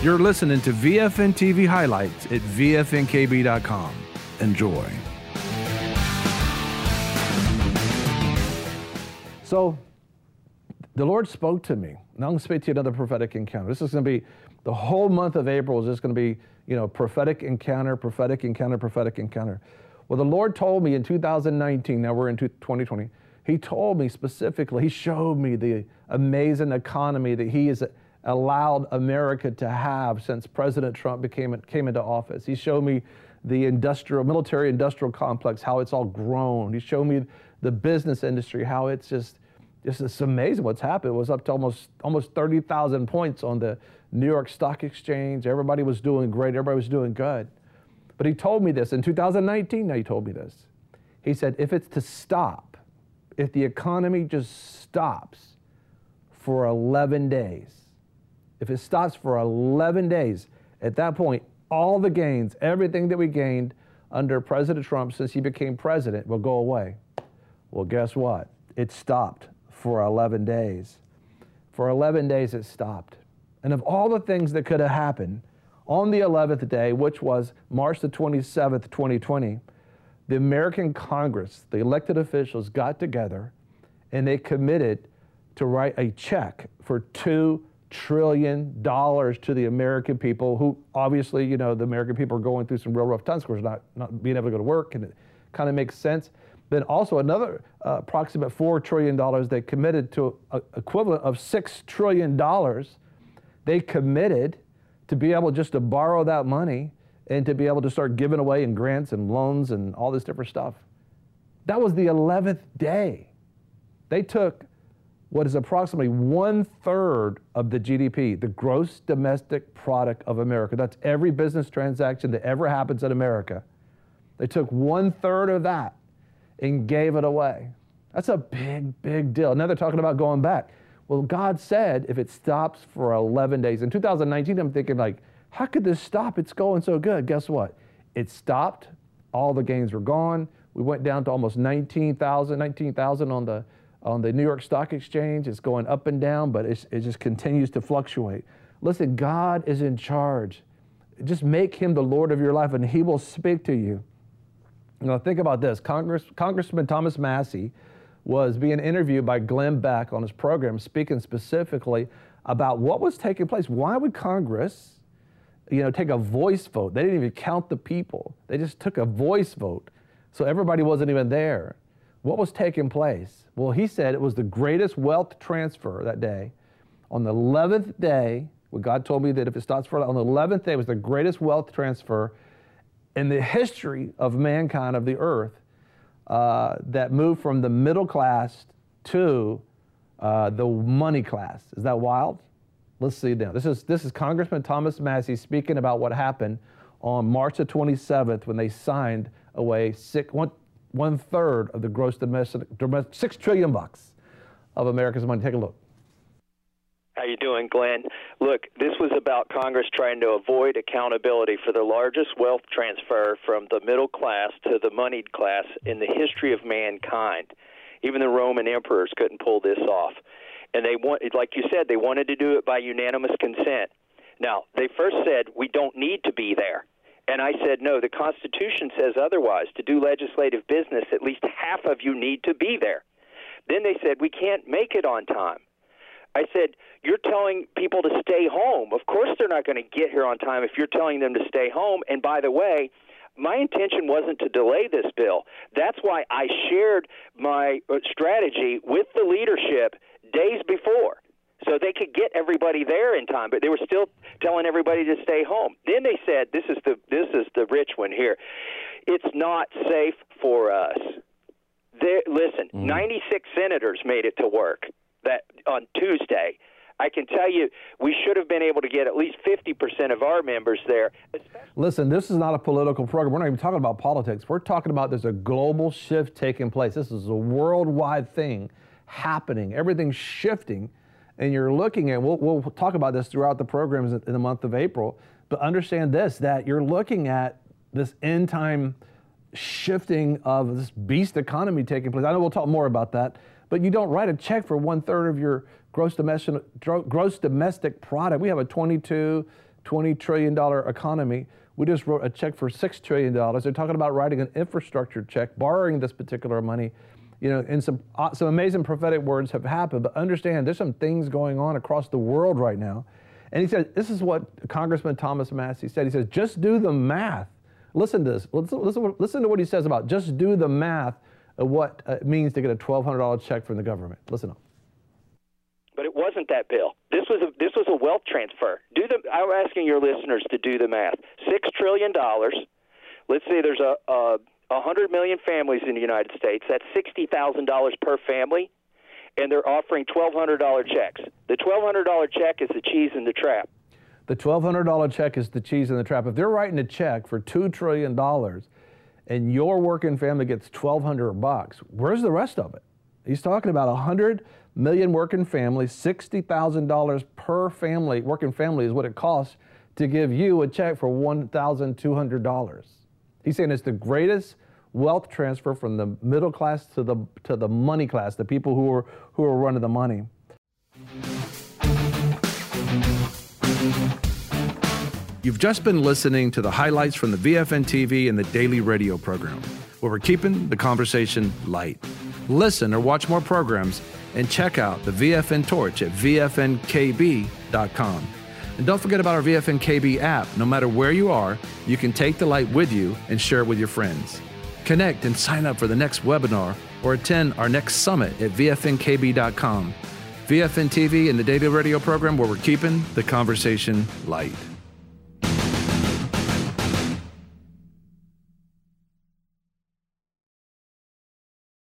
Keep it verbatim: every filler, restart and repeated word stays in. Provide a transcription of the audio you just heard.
You're listening to V F N T V highlights at V F N K B dot com. Enjoy. So, the Lord spoke to me. Now I'm going to speak to you another prophetic encounter. This is going to be, the whole month of April is just going to be, you know, prophetic encounter, prophetic encounter, prophetic encounter. Well, the Lord told me in two thousand nineteen, now we're in twenty twenty, He told me specifically, He showed me the amazing economy that He has allowed America to have since President Trump became came into office. He showed me the industrial, military industrial complex, how it's all grown. He showed me the business industry, how it's just, just it's amazing what's happened. It was up to almost almost thirty thousand points on the New York Stock Exchange. Everybody was doing great. Everybody was doing good. But He told me this in two thousand nineteen. Now He told me this. He said, if it's to stop, if the economy just stops for eleven days, if it stops for eleven days, at that point, all the gains, everything that we gained under President Trump since he became president will go away. Well, guess what? It stopped for eleven days. For eleven days, it stopped. And of all the things that could have happened, on the eleventh day, which was March the twenty-seventh, twenty twenty, the American Congress, the elected officials got together and they committed to write a check for two trillion dollars to the American people who obviously, you know, the American people are going through some real rough times, of course, not, not being able to go to work, and it kind of makes sense. Then also another uh, approximate four trillion dollars they committed to a, equivalent of six trillion dollars. They committed to be able just to borrow that money and to be able to start giving away in grants and loans and all this different stuff. That was the eleventh day. They took what is approximately one-third of the G D P, the gross domestic product of America. That's every business transaction that ever happens in America. They took one-third of that and gave it away. That's a big, big deal. Now they're talking about going back. Well, God said if it stops for eleven days. In two thousand nineteen, I'm thinking like, how could this stop? It's going so good. Guess what? It stopped. All the gains were gone. We went down to almost nineteen thousand, nineteen thousand on the on the New York Stock Exchange. It's going up and down, but it's, it just continues to fluctuate. Listen, God is in charge. Just make Him the Lord of your life and He will speak to you. You know, think about this. Congress, Congressman Thomas Massie was being interviewed by Glenn Beck on his program, speaking specifically about what was taking place. Why would Congress, you know, take a voice vote? They didn't even count the people. They just took a voice vote. So everybody wasn't even there. What was taking place? Well, he said it was the greatest wealth transfer that day. On the eleventh day, when God told me that if it stops for, on the eleventh day, it was the greatest wealth transfer in the history of mankind, of the earth, uh, that moved from the middle class to uh, the money class. Is that wild? Let's see now. This is, this is Congressman Thomas Massie speaking about what happened on March the twenty-seventh when they signed away six, one, one third of the gross domestic, domestic, six trillion bucks of America's money. Take a look. How you doing, Glenn? Look, this was about Congress trying to avoid accountability for the largest wealth transfer from the middle class to the moneyed class in the history of mankind. Even the Roman emperors couldn't pull this off. And they want, like you said, they wanted to do it by unanimous consent. Now, they first said, we don't need to be there. And I said, no, the Constitution says otherwise. To do legislative business, at least half of you need to be there. Then they said, we can't make it on time. I said, you're telling people to stay home. Of course they're not going to get here on time if you're telling them to stay home. And by the way, my intention wasn't to delay this bill. That's why I shared my strategy with the leadership days before so they could get everybody there in time. But they were still telling everybody to stay home. Then they said, this is the this is the rich one here. It's not safe for us. They're, listen, mm. ninety-six senators made it to work that on Tuesday. I can tell you we should have been able to get at least fifty percent of our members there. Listen, this is not a political program. We're not even talking about politics. We're talking about there's a global shift taking place. This is a worldwide thing happening. Everything's shifting. And you're looking at, we'll, we'll talk about this throughout the programs in the month of April, but understand this, that you're looking at this end time shifting of this beast economy taking place. I know we'll talk more about that, but you don't write a check for one third of your gross domestic gross domestic product. We have a twenty-two twenty trillion dollars economy. We just wrote a check for six trillion dollars. They're talking about writing an infrastructure check, borrowing this particular money. You know, and some, uh, some amazing prophetic words have happened, but understand there's some things going on across the world right now. And he said, this is what Congressman Thomas Massie said. He says, just do the math. Listen to this. Listen, listen, listen to what he says about just do the math of what it means to get a twelve hundred dollars check from the government. Listen up. But it wasn't that, Bill. This was a this was a wealth transfer. Do the. I'm asking your listeners to do the math. Six trillion dollars. Let's say there's a, a a hundred million families in the United States. That's sixty thousand dollars per family, and they're offering twelve hundred dollars checks. The twelve hundred dollars check is the cheese in the trap. The twelve hundred dollars check is the cheese in the trap. If they're writing a check for two trillion dollars, and your working family gets twelve hundred bucks, where's the rest of it? He's talking about a hundred million working families, sixty thousand dollars per family. Working family is what it costs to give you a check for one thousand two hundred dollars. He's saying it's the greatest wealth transfer from the middle class to the to the money class, the people who are who are running the money. You've just been listening to the highlights from the V F N T V and the daily radio program, where we're keeping the conversation light. Listen or watch more programs and check out the V F N Torch at V F N K B dot com. And don't forget about our V F N K B app. No matter where you are, you can take the light with you and share it with your friends. Connect and sign up for the next webinar or attend our next summit at V F N K B dot com. V F N T V and the daily radio program, where we're keeping the conversation light.